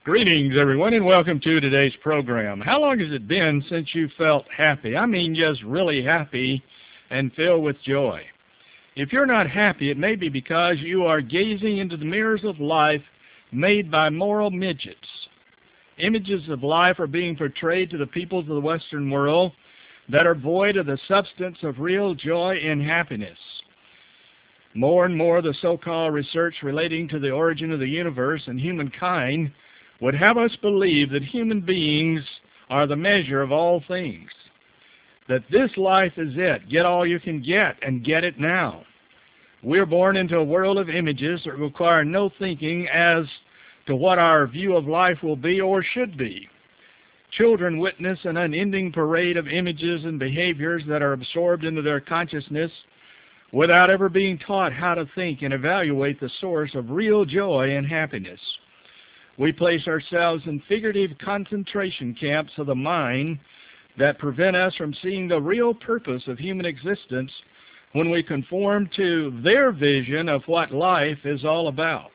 Greetings, everyone, and welcome to today's program. How long has it been since you felt happy? I mean, just really happy and filled with joy. If you're not happy, it may be because you are gazing into the mirrors of life made by moral midgets. Images of life are being portrayed to the peoples of the Western world that are void of the substance of real joy and happiness. More and more, the so-called research relating to the origin of the universe and humankind would have us believe that human beings are the measure of all things, that this life is it. Get all you can get, and get it now. We're born into a world of images that require no thinking as to what our view of life will be or should be. Children witness an unending parade of images and behaviors that are absorbed into their consciousness without ever being taught how to think and evaluate the source of real joy and happiness. We place ourselves in figurative concentration camps of the mind that prevent us from seeing the real purpose of human existence when we conform to their vision of what life is all about.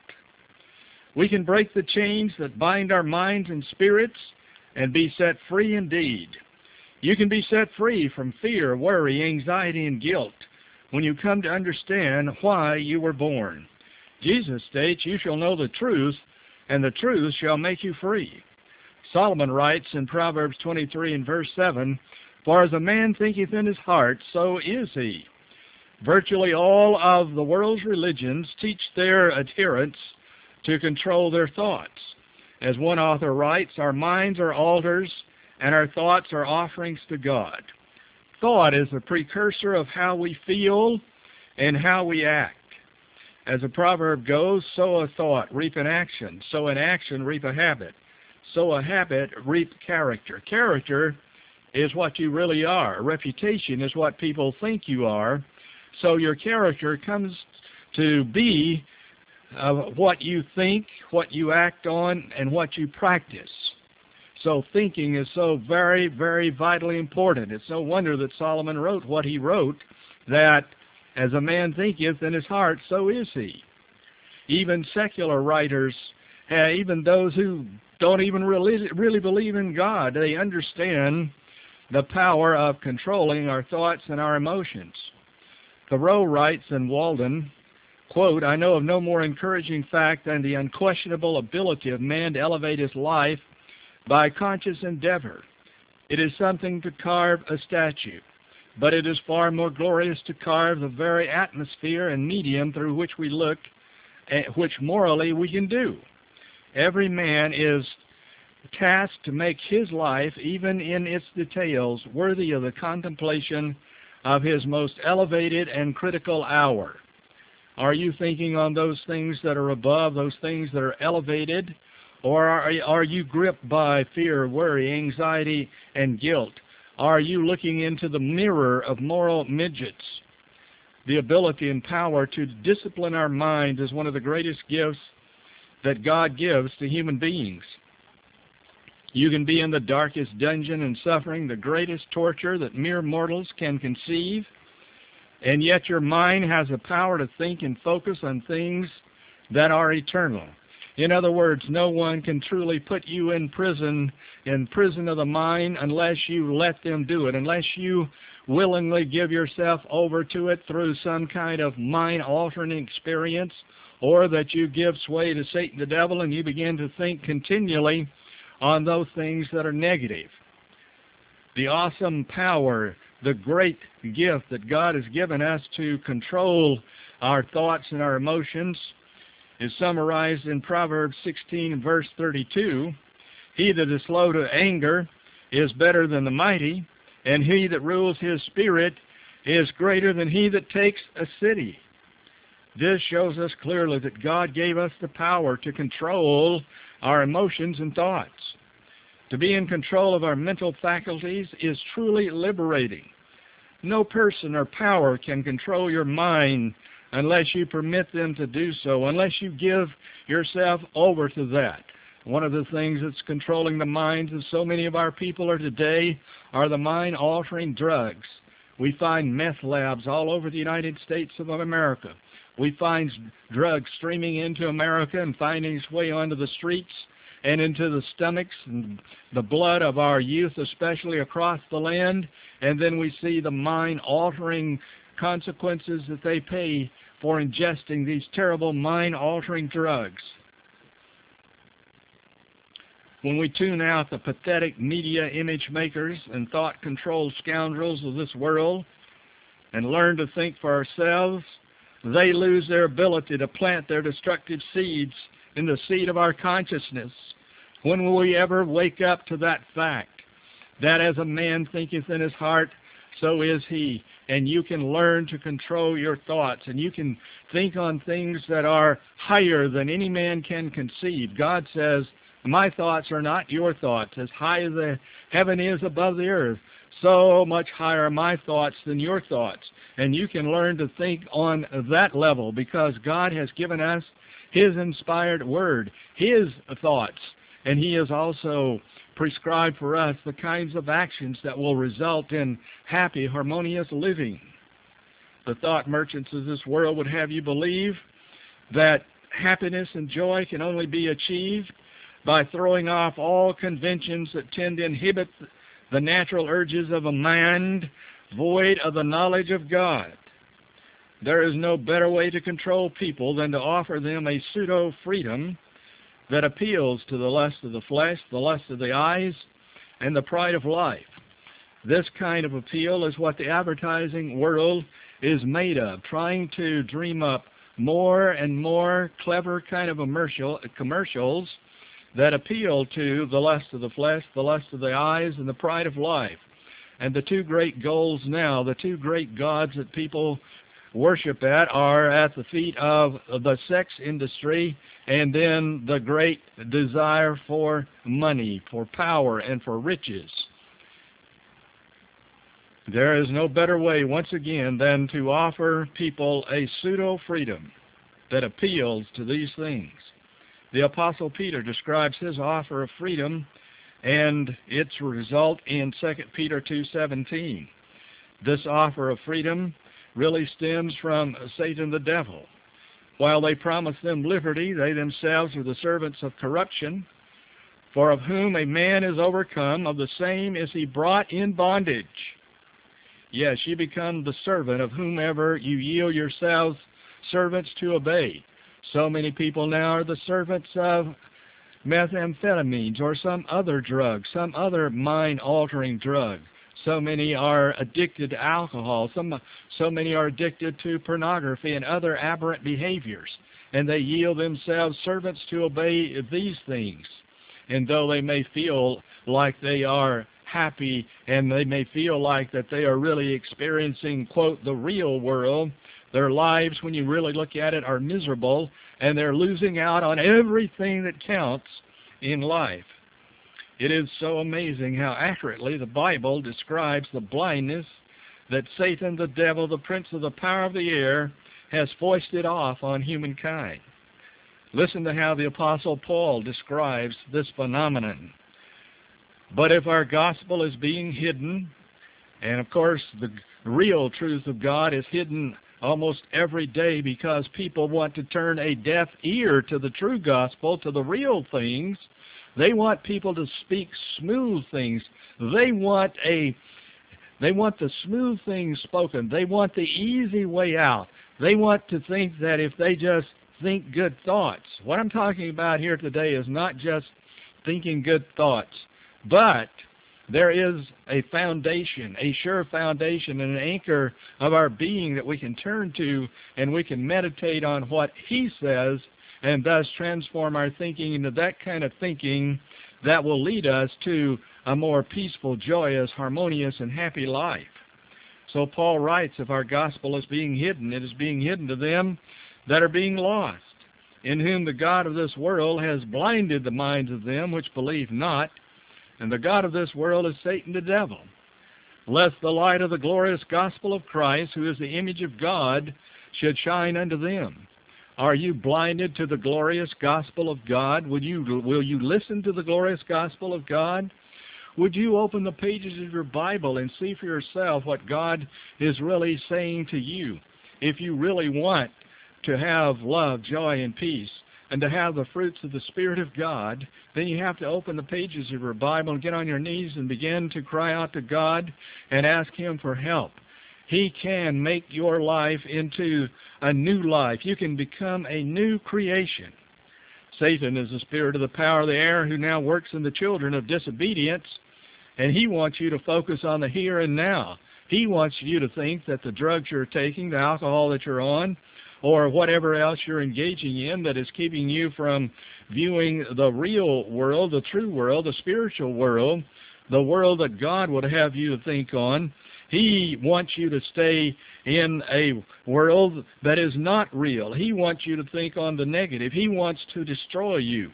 We can break the chains that bind our minds and spirits and be set free indeed. You can be set free from fear, worry, anxiety, and guilt when you come to understand why you were born. Jesus states, "You shall know the truth, and the truth shall make you free." Solomon writes in Proverbs 23 and verse 7, "For as a man thinketh in his heart, so is he." Virtually all of the world's religions teach their adherents to control their thoughts. As one author writes, "Our minds are altars, and our thoughts are offerings to God." Thought is the precursor of how we feel and how we act. As a proverb goes, sow a thought, reap an action. Sow an action, reap a habit. Sow a habit, reap character. Character is what you really are. Reputation is what people think you are. So your character comes to be what you think, what you act on, and what you practice. So thinking is so very, very vitally important. It's no wonder that Solomon wrote what he wrote, that as a man thinketh in his heart, so is he. Even secular writers, even those who don't even really believe in God, they understand the power of controlling our thoughts and our emotions. Thoreau writes in Walden, quote, "I know of no more encouraging fact than the unquestionable ability of man to elevate his life by conscious endeavor. It is something to carve a statue, but it is far more glorious to carve the very atmosphere and medium through which we look, which morally we can do. Every man is tasked to make his life, even in its details, worthy of the contemplation of his most elevated and critical hour." Are you thinking on those things that are above, those things that are elevated? Or are you gripped by fear, worry, anxiety, and guilt? Are you looking into the mirror of moral midgets? The ability and power to discipline our mind is one of the greatest gifts that God gives to human beings. You can be in the darkest dungeon and suffering the greatest torture that mere mortals can conceive, and yet your mind has the power to think and focus on things that are eternal. In other words, no one can truly put you in prison of the mind, unless you let them do it, unless you willingly give yourself over to it through some kind of mind-altering experience, or that you give sway to Satan the devil and you begin to think continually on those things that are negative. The awesome power, the great gift that God has given us to control our thoughts and our emotions is summarized in Proverbs 16, verse 32. "He that is slow to anger is better than the mighty, and he that rules his spirit is greater than he that takes a city." This shows us clearly that God gave us the power to control our emotions and thoughts. To be in control of our mental faculties is truly liberating. No person or power can control your mind unless you permit them to do so, unless you give yourself over to that. One of the things that's controlling the minds of so many of our people today are the mind-altering drugs. We find meth labs all over the United States of America. We find drugs streaming into America and finding its way onto the streets and into the stomachs and the blood of our youth, especially across the land. And then we see the mind-altering consequences that they pay for ingesting these terrible mind-altering drugs. When we tune out the pathetic media image makers and thought-controlled scoundrels of this world and learn to think for ourselves, they lose their ability to plant their destructive seeds in the seed of our consciousness. When will we ever wake up to that fact, that as a man thinketh in his heart, so is he? And you can learn to control your thoughts, and you can think on things that are higher than any man can conceive. God says, my thoughts are not your thoughts. As high as the heaven is above the earth, so much higher are my thoughts than your thoughts. And you can learn to think on that level because God has given us His inspired word, His thoughts, and He has also prescribed for us the kinds of actions that will result in happy, harmonious living. The thought merchants of this world would have you believe that happiness and joy can only be achieved by throwing off all conventions that tend to inhibit the natural urges of a mind void of the knowledge of God. There is no better way to control people than to offer them a pseudo-freedom that appeals to the lust of the flesh, the lust of the eyes, and the pride of life. This kind of appeal is what the advertising world is made of, trying to dream up more and more clever kind of commercials that appeal to the lust of the flesh, the lust of the eyes, and the pride of life. And the two great goals now, the two great gods that people worship at, are at the feet of the sex industry and then the great desire for money, for power, and for riches. There is no better way, once again, than to offer people a pseudo-freedom that appeals to these things. The Apostle Peter describes his offer of freedom and its result in 2 Peter 2:17. This offer of freedom really stems from Satan the devil. While they promise them liberty, they themselves are the servants of corruption. For of whom a man is overcome, of the same is he brought in bondage. Yes, you become the servant of whomever you yield yourselves servants to obey. So many people now are the servants of methamphetamines or some other drug, some other mind-altering drug. So many are addicted to alcohol. So many are addicted to pornography and other aberrant behaviors. And they yield themselves servants to obey these things. And though they may feel like they are happy and they may feel like that they are really experiencing, quote, the real world, their lives, when you really look at it, are miserable, and they're losing out on everything that counts in life. It is so amazing how accurately the Bible describes the blindness that Satan, the devil, the prince of the power of the air, has foisted off on humankind. Listen to how the Apostle Paul describes this phenomenon. But if our gospel is being hidden, and of course the real truth of God is hidden almost every day because people want to turn a deaf ear to the true gospel, to the real things. They want people to speak smooth things. They want the smooth things spoken. They want the easy way out. They want to think that if they just think good thoughts. What I'm talking about here today is not just thinking good thoughts, but there is a foundation, a sure foundation, and an anchor of our being that we can turn to, and we can meditate on what He says, and thus transform our thinking into that kind of thinking that will lead us to a more peaceful, joyous, harmonious, and happy life. So Paul writes, if our gospel is being hidden, it is being hidden to them that are being lost, in whom the God of this world has blinded the minds of them which believe not, and the God of this world is Satan the devil, lest the light of the glorious gospel of Christ, who is the image of God, should shine unto them. Are you blinded to the glorious gospel of God? Will you listen to the glorious gospel of God? Would you open the pages of your Bible and see for yourself what God is really saying to you? If you really want to have love, joy, and peace, and to have the fruits of the Spirit of God, then you have to open the pages of your Bible and get on your knees and begin to cry out to God and ask Him for help. He can make your life into a new life. You can become a new creation. Satan is the spirit of the power of the air who now works in the children of disobedience, and he wants you to focus on the here and now. He wants you to think that the drugs you're taking, the alcohol that you're on, or whatever else you're engaging in that is keeping you from viewing the real world, the true world, the spiritual world, the world that God would have you to think on. He wants you to stay in a world that is not real. He wants you to think on the negative. He wants to destroy you.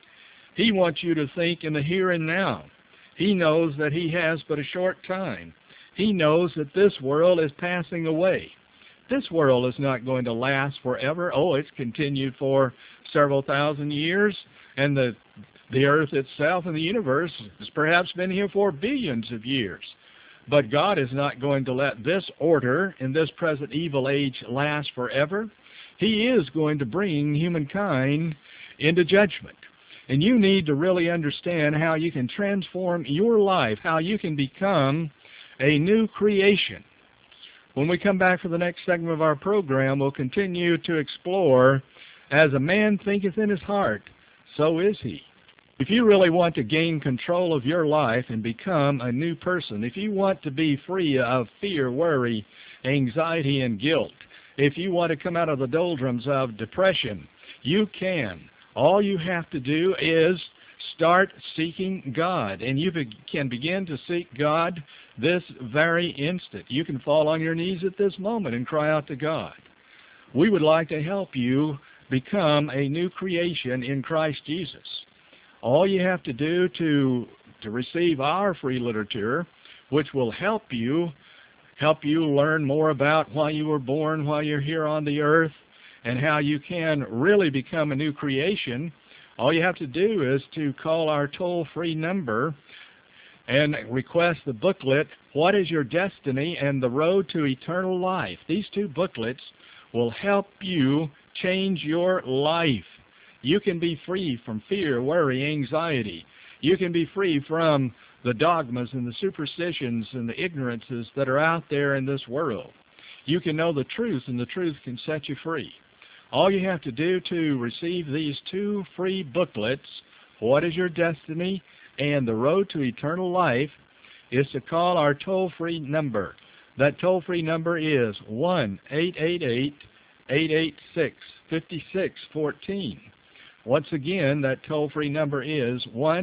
He wants you to think in the here and now. He knows that he has but a short time. He knows that this world is passing away. This world is not going to last forever. Oh, it's continued for several thousand years, and the earth itself and the universe has perhaps been here for billions of years. But God is not going to let this order in this present evil age last forever. He is going to bring humankind into judgment. And you need to really understand how you can transform your life, how you can become a new creation. When we come back for the next segment of our program, we'll continue to explore, as a man thinketh in his heart, so is he. If you really want to gain control of your life and become a new person, if you want to be free of fear, worry, anxiety, and guilt, if you want to come out of the doldrums of depression, you can. All you have to do is start seeking God, and you can begin to seek God this very instant. You can fall on your knees at this moment and cry out to God. We would like to help you become a new creation in Christ Jesus. All you have to do to receive our free literature, which will help you learn more about why you were born, why you're here on the earth, and how you can really become a new creation, all you have to do is to call our toll-free number and request the booklet, What is Your Destiny and the Road to Eternal Life. These two booklets will help you change your life. You can be free from fear, worry, anxiety. You can be free from the dogmas and the superstitions and the ignorances that are out there in this world. You can know the truth, and the truth can set you free. All you have to do to receive these two free booklets, What is Your Destiny and the Road to Eternal Life, is to call our toll-free number. That toll-free number is 1-888-886-5614. Once again, that toll-free number is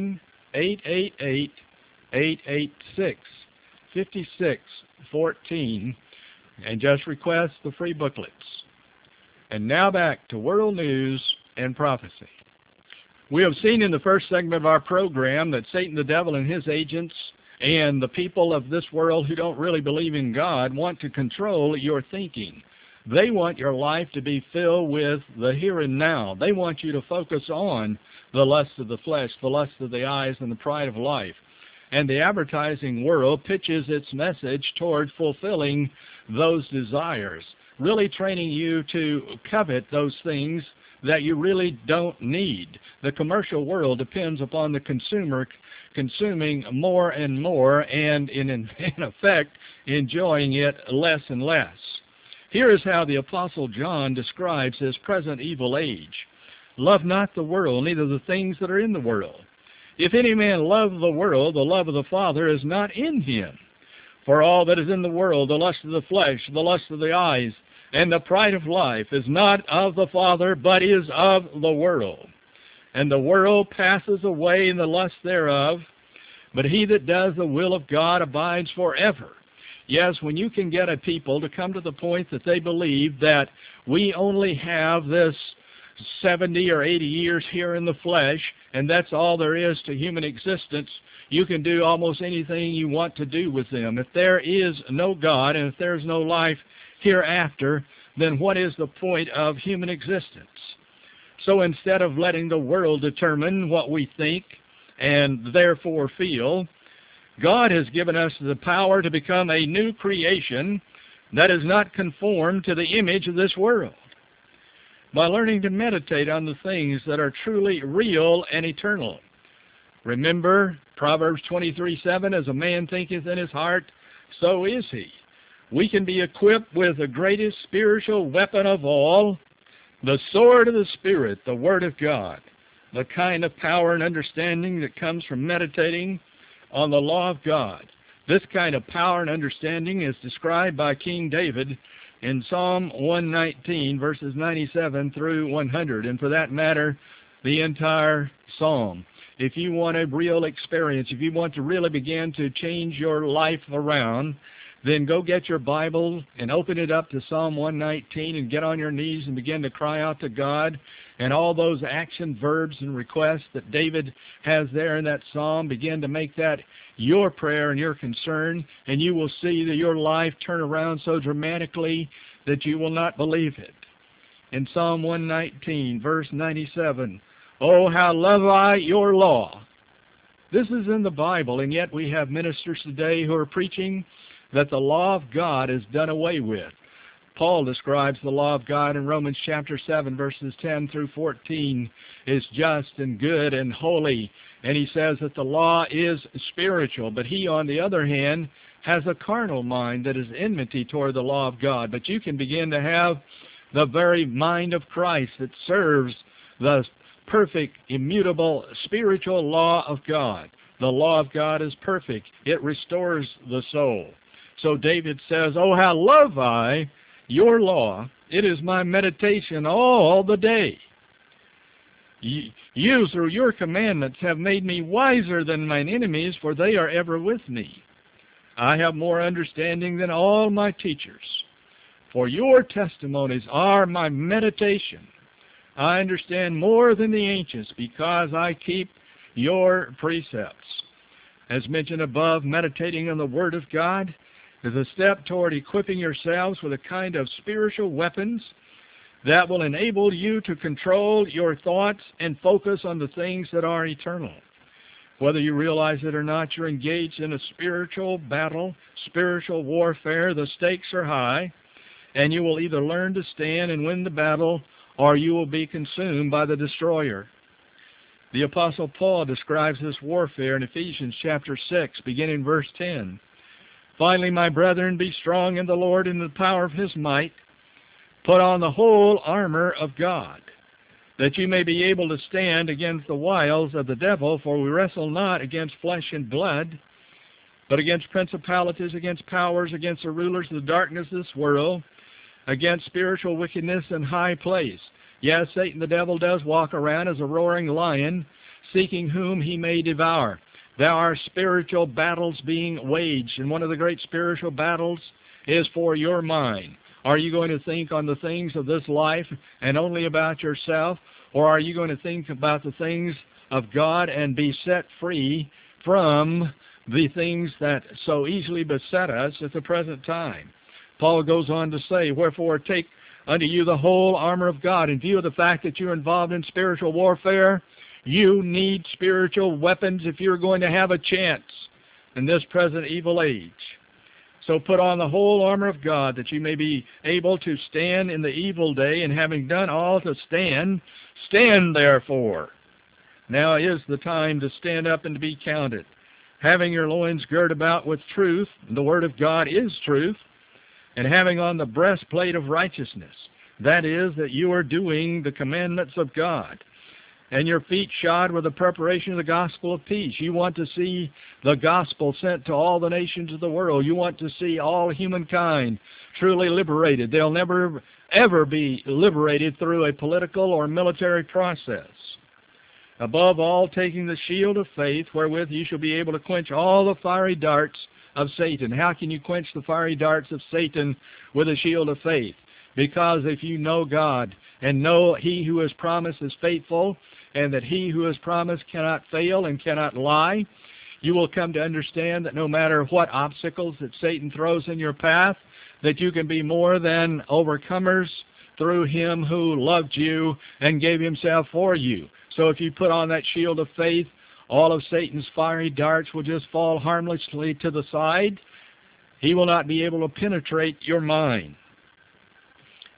1-888-886-5614, and just request the free booklets. And now back to World News and Prophecy. We have seen in the first segment of our program that Satan, the devil, and his agents, and the people of this world who don't really believe in God want to control your thinking. They want your life to be filled with the here and now. They want you to focus on the lust of the flesh, the lust of the eyes, and the pride of life. And the advertising world pitches its message toward fulfilling those desires, really training you to covet those things that you really don't need. The commercial world depends upon the consumer consuming more and more, and in effect enjoying it less and less. Here is how the Apostle John describes his present evil age. Love not the world, neither the things that are in the world. If any man love the world, the love of the Father is not in him. For all that is in the world, the lust of the flesh, the lust of the eyes, and the pride of life, is not of the Father, but is of the world. And the world passes away in the lust thereof, but he that does the will of God abides forever. Yes, when you can get a people to come to the point that they believe that we only have this 70 or 80 years here in the flesh, and that's all there is to human existence, you can do almost anything you want to do with them. If there is no God, and if there's no life hereafter, then what is the point of human existence? So instead of letting the world determine what we think and therefore feel, God has given us the power to become a new creation that is not conformed to the image of this world. by learning to meditate on the things that are truly real and eternal. Remember Proverbs 23:7, as a man thinketh in his heart, so is he. We can be equipped with the greatest spiritual weapon of all, the sword of the Spirit, the Word of God, the kind of power and understanding that comes from meditating on the law of God. This kind of power and understanding is described by King David in Psalm 119, verses 97 through 100, and for that matter, the entire psalm. If you want a real experience, if you want to really begin to change your life around, then go get your Bible and open it up to Psalm 119 and get on your knees and begin to cry out to God. And all those action verbs and requests that David has there in that psalm, begin to make that your prayer and your concern, and you will see that your life turn around so dramatically that you will not believe it. In Psalm 119, verse 97, "Oh, how love I your law." This is in the Bible, and yet we have ministers today who are preaching that the law of God is done away with. Paul describes the law of God in Romans chapter 7, verses 10 through 14, is just and good and holy. And he says that the law is spiritual, but he, on the other hand, has a carnal mind that is enmity toward the law of God. But you can begin to have the very mind of Christ that serves the perfect, immutable, spiritual law of God. The law of God is perfect. It restores the soul. So David says, "Oh, how love I your law. It is my meditation all the day. You, through your commandments, have made me wiser than mine enemies, for they are ever with me. I have more understanding than all my teachers. For your testimonies are my meditation. I understand more than the ancients, because I keep your precepts." As mentioned above, meditating on the Word of God is a step toward equipping yourselves with a kind of spiritual weapons that will enable you to control your thoughts and focus on the things that are eternal. Whether you realize it or not, you're engaged in a spiritual battle, spiritual warfare. The stakes are high, and you will either learn to stand and win the battle, or you will be consumed by the destroyer. The Apostle Paul describes this warfare in Ephesians chapter 6, beginning verse 10. "Finally, my brethren, be strong in the Lord and in the power of his might. Put on the whole armor of God, that you may be able to stand against the wiles of the devil, for we wrestle not against flesh and blood, but against principalities, against powers, against the rulers of the darkness of this world, against spiritual wickedness in high place." Yes, Satan the devil does walk around as a roaring lion, seeking whom he may devour. There are spiritual battles being waged, and one of the great spiritual battles is for your mind. Are you going to think on the things of this life and only about yourself, or are you going to think about the things of God and be set free from the things that so easily beset us at the present time? Paul goes on to say, "Wherefore take unto you the whole armor of God." In view of the fact that you're involved in spiritual warfare, you need spiritual weapons if you're going to have a chance in this present evil age. So put on the whole armor of God, that you may be able to stand in the evil day, and having done all to stand, stand therefore. Now is the time to stand up and to be counted, having your loins girt about with truth, the Word of God is truth, and having on the breastplate of righteousness, that is, that you are doing the commandments of God, and your feet shod with the preparation of the gospel of peace. You want to see the gospel sent to all the nations of the world. You want to see all humankind truly liberated. They'll never, ever be liberated through a political or military process. Above all, taking the shield of faith, wherewith you shall be able to quench all the fiery darts of Satan. How can you quench the fiery darts of Satan with a shield of faith? Because if you know God and know He who has promised is faithful, and that He who has promised cannot fail and cannot lie, you will come to understand that no matter what obstacles that Satan throws in your path, that you can be more than overcomers through Him who loved you and gave Himself for you. So if you put on that shield of faith, all of Satan's fiery darts will just fall harmlessly to the side. He will not be able to penetrate your mind.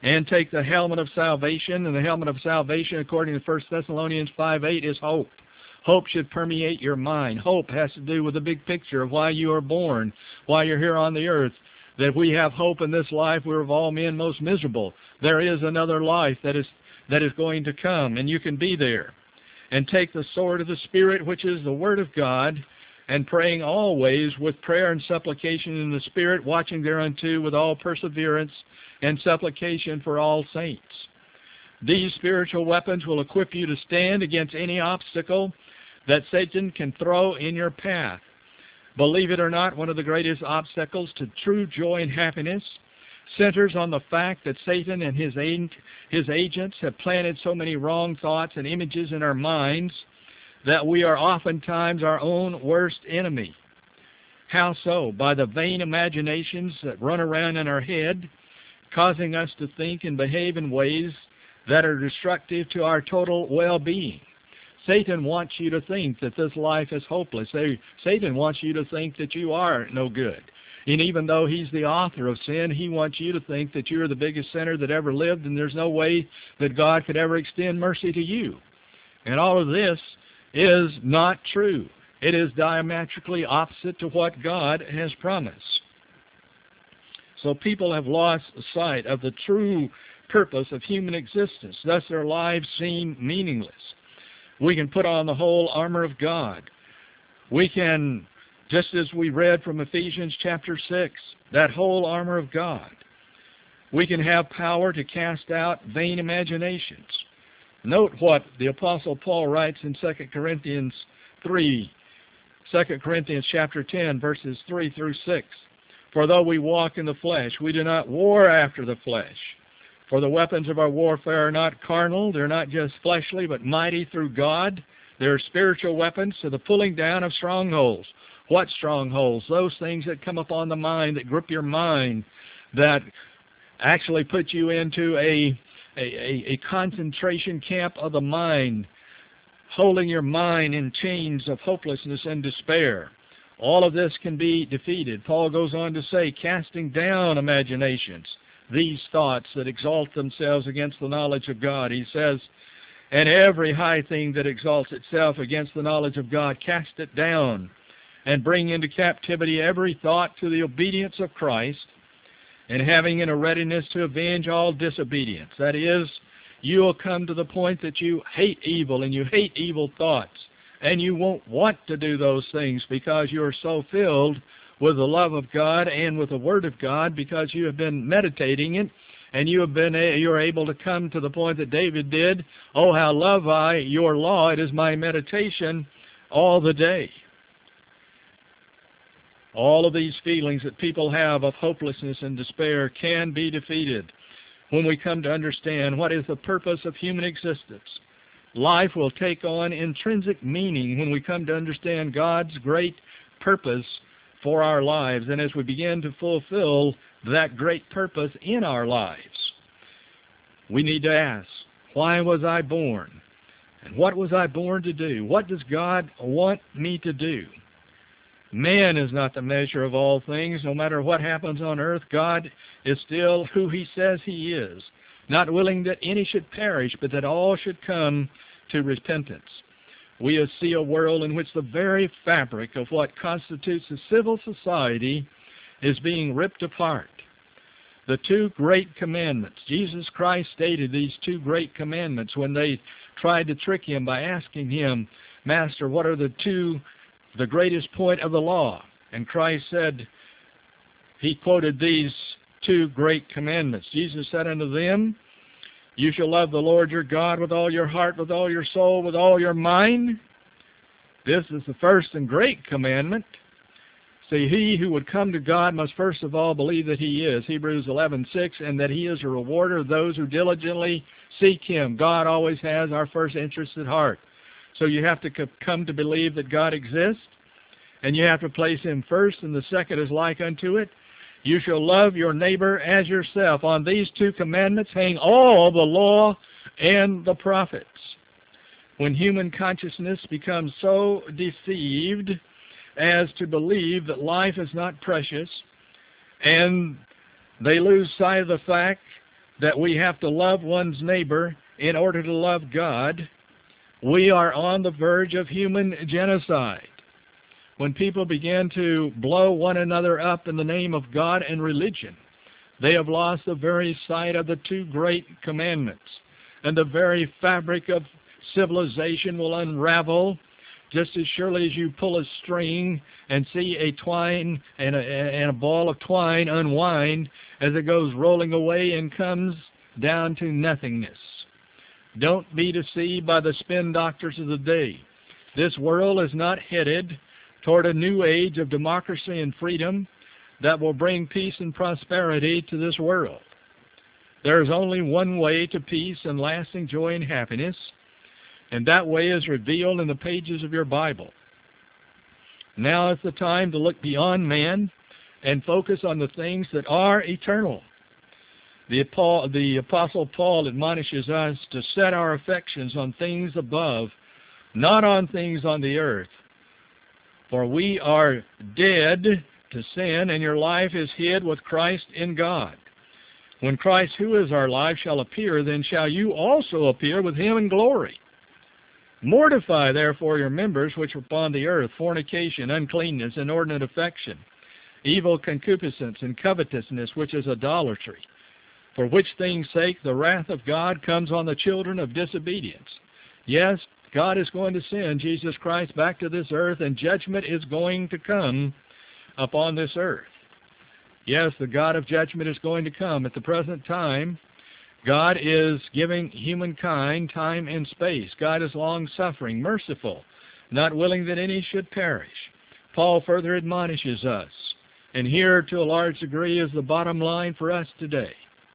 and take the helmet of salvation. And the helmet of salvation, according to 1 Thessalonians 5:8, is hope. Hope should permeate your mind. Hope has to do with the big picture of why you are born, why you're here on the earth. That if we have hope in this life, we're of all men most miserable. There is another life that is going to come, and you can be there. And take the sword of the Spirit, which is the Word of God, and praying always with prayer and supplication in the Spirit, watching thereunto with all perseverance and supplication for all saints. These spiritual weapons will equip you to stand against any obstacle that Satan can throw in your path. Believe it or not, one of the greatest obstacles to true joy and happiness centers on the fact that Satan and his agents have planted so many wrong thoughts and images in our minds that we are oftentimes our own worst enemy. How so? By the vain imaginations that run around in our head, causing us to think and behave in ways that are destructive to our total well-being. Satan wants you to think that this life is hopeless. Satan wants you to think that you are no good. And even though he's the author of sin, he wants you to think that you're the biggest sinner that ever lived, and there's no way that God could ever extend mercy to you. And all of this is not true. It is diametrically opposite to what God has promised. So people have lost sight of the true purpose of human existence. Thus their lives seem meaningless. We can put on the whole armor of God. We can, just as we read from Ephesians chapter 6, that whole armor of God. We can have power to cast out vain imaginations. Note what the Apostle Paul writes in 2 Corinthians chapter 10, verses 3 through 6. For though we walk in the flesh, we do not war after the flesh. For the weapons of our warfare are not carnal, they're not just fleshly, but mighty through God. They're spiritual weapons to the pulling down of strongholds. What strongholds? Those things that come upon the mind, that grip your mind, that actually put you into a concentration camp of the mind, holding your mind in chains of hopelessness and despair. All of this can be defeated. Paul goes on to say, casting down imaginations, these thoughts that exalt themselves against the knowledge of God. He says, and every high thing that exalts itself against the knowledge of God, cast it down, and bring into captivity every thought to the obedience of Christ, and having in a readiness to avenge all disobedience. That is, you will come to the point that you hate evil, and you hate evil thoughts, and you won't want to do those things because you are so filled with the love of God and with the Word of God, because you have been meditating it, and you're able to come to the point that David did. Oh, how love I your law! It is my meditation all the day. All of these feelings that people have of hopelessness and despair can be defeated when we come to understand what is the purpose of human existence. Life will take on intrinsic meaning when we come to understand God's great purpose for our lives, and as we begin to fulfill that great purpose in our lives. We need to ask, why was I born? And what was I born to do? What does God want me to do? Man is not the measure of all things. No matter what happens on earth, God is still who He says He is, not willing that any should perish, but that all should come to repentance. We see a world in which the very fabric of what constitutes a civil society is being ripped apart. The two great commandments. Jesus Christ stated these two great commandments when they tried to trick Him by asking Him, Master, what are the greatest point of the law? And Christ said, He quoted these two great commandments. Jesus said unto them, you shall love the Lord your God with all your heart, with all your soul, with all your mind. This is the first and great commandment. See, he who would come to God must first of all believe that He is, Hebrews 11:6, and that He is a rewarder of those who diligently seek Him. God always has our first interest at heart. So you have to come to believe that God exists, and you have to place Him first, and the second is like unto it. You shall love your neighbor as yourself. On these two commandments hang all the law and the prophets. When human consciousness becomes so deceived as to believe that life is not precious, and they lose sight of the fact that we have to love one's neighbor in order to love God, we are on the verge of human genocide. When people begin to blow one another up in the name of God and religion, they have lost the very sight of the two great commandments, and the very fabric of civilization will unravel just as surely as you pull a string and see a twine and a ball of twine unwind as it goes rolling away and comes down to nothingness. Don't be deceived by the spin doctors of the day. This world is not headed toward a new age of democracy and freedom that will bring peace and prosperity to this world. There is only one way to peace and lasting joy and happiness, and that way is revealed in the pages of your Bible. Now is the time to look beyond man and focus on the things that are eternal. The Apostle Paul admonishes us to set our affections on things above, not on things on the earth. For we are dead to sin, and your life is hid with Christ in God. When Christ, who is our life, shall appear, then shall you also appear with him in glory. Mortify therefore your members which are upon the earth, fornication, uncleanness, inordinate affection, evil concupiscence, and covetousness, which is idolatry. For which things' sake the wrath of God comes on the children of disobedience. Yes, God is going to send Jesus Christ back to this earth, and judgment is going to come upon this earth. Yes, the God of judgment is going to come. At the present time, God is giving humankind time and space. God is long-suffering, merciful, not willing that any should perish. Paul further admonishes us, and here to a large degree is the bottom line for us today.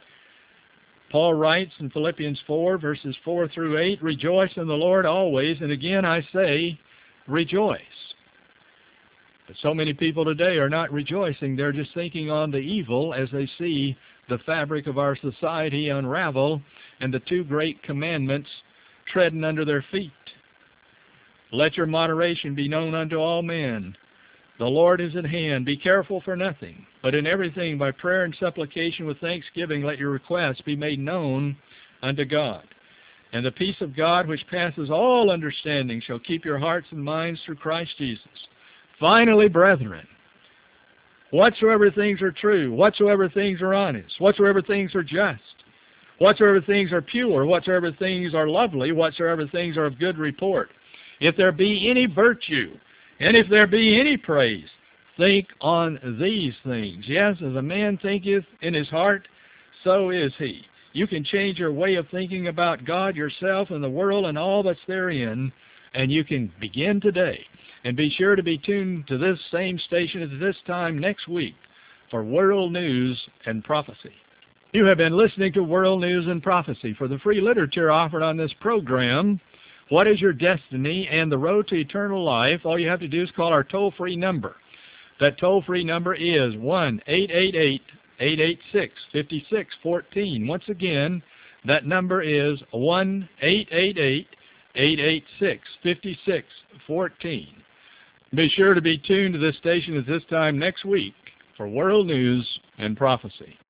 Paul writes in Philippians 4, verses 4 through 8, "Rejoice in the Lord always, and again I say, rejoice." But so many people today are not rejoicing. They're just thinking on the evil as they see the fabric of our society unravel and the two great commandments treading under their feet. Let your moderation be known unto all men. The Lord is at hand. Be careful for nothing, but in everything by prayer and supplication with thanksgiving let your requests be made known unto God. And the peace of God, which passes all understanding, shall keep your hearts and minds through Christ Jesus. Finally, brethren, whatsoever things are true, whatsoever things are honest, whatsoever things are just, whatsoever things are pure, whatsoever things are lovely, whatsoever things are of good report, if there be any virtue, and if there be any praise, think on these things. Yes, as a man thinketh in his heart, so is he. You can change your way of thinking about God, yourself, and the world, and all that's therein, and you can begin today. And be sure to be tuned to this same station at this time next week for World News and Prophecy. You have been listening to World News and Prophecy. For the free literature offered on this program, What is Your Destiny and the Road to Eternal Life, all you have to do is call our toll-free number. That toll-free number is 1-888-886-5614. Once again, that number is 1-888-886-5614. Be sure to be tuned to this station at this time next week for World News and Prophecy.